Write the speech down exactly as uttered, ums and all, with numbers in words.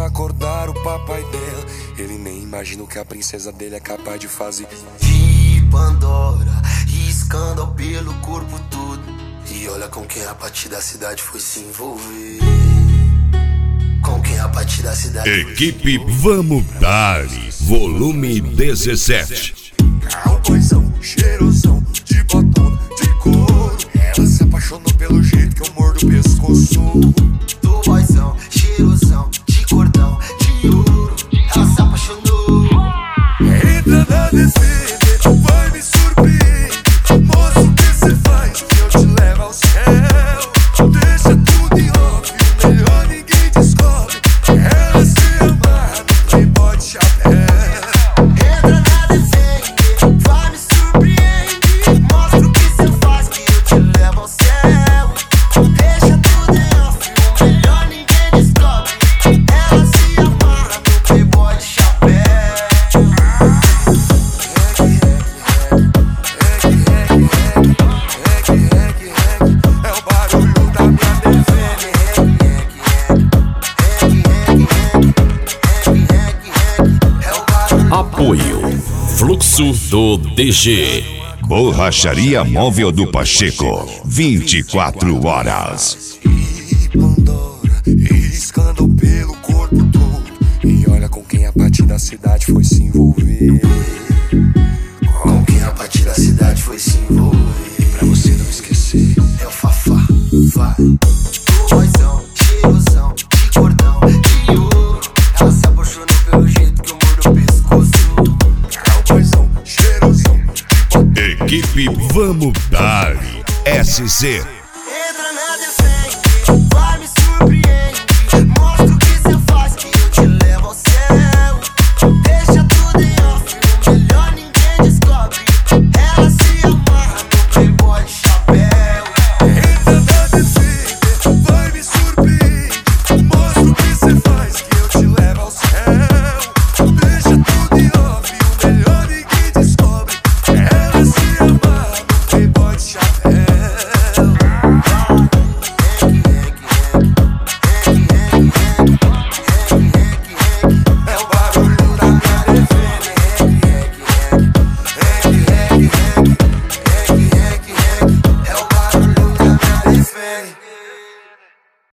acordar o papai dela. Ele nem imagina o que a princesa dele é capaz de fazer. De Pandora, riscando pelo corpo todo. E olha com quem a partir da cidade foi se envolver. Com quem a partir da cidade Equipe Vamos Dar, volume dezessete. Cowboyzão, cheirosão, de botona, de couro. Ela se apaixonou pelo jeito que eu mordo o pescoço. do boyzão, cheirosão, de cordão, de ouro. Ela se apaixonou. Entra na descida, vai me surpreender. Mostra o que cê faz, que eu te levo ao céu. Deixa tudo em off, o melhor ninguém descobre. Ela se amarra no playboy de chapéu. Entra na descida, vai me surpreender. Mostra o que cê faz, que eu te levo ao céu. Deixa tudo em off, o melhor ninguém descobre. Ela se amarra no playboy de chapéu. É o barulho da minha T V. Apoio Fluxo do D G. Borracharia Móvel do Pacheco, vinte e quatro horas. E Pandora, riscando pelo corpo todo. E olha com quem a partir da cidade foi se envolver. Com quem a partir da cidade foi se envolver. Pra você não esquecer, É o Fafá, vai. Do boyzão, cheirosão, de cordão, de ouro. Ela se apaixonou pelo jeito que eu mordo o pescoço. cowboyzão, cheirosão. Equipe Vamos Dar, S C